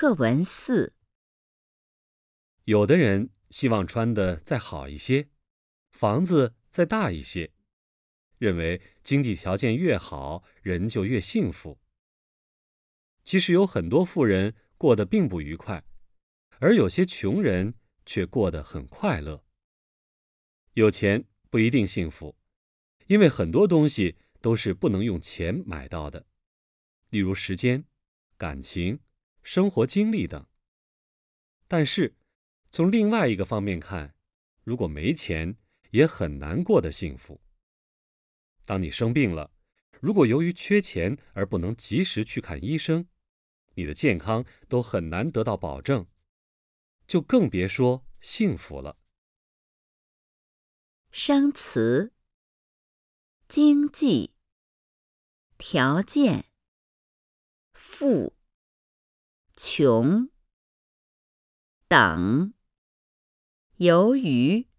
课文4。 有的人希望穿得再好一些，房子再大一些，认为经济条件越好，人就越幸福。其实有很多富人过得并不愉快，而有些穷人却过得很快乐。有钱不一定幸福，因为很多东西都是不能用钱买到的，例如时间、感情、生活经历等。但是，从另外一个方面看，如果没钱，也很难过得幸福。当你生病了，如果由于缺钱而不能及时去看医生，你的健康都很难得到保证，就更别说幸福了。 生词：经济、条件、富、穷、等、由于。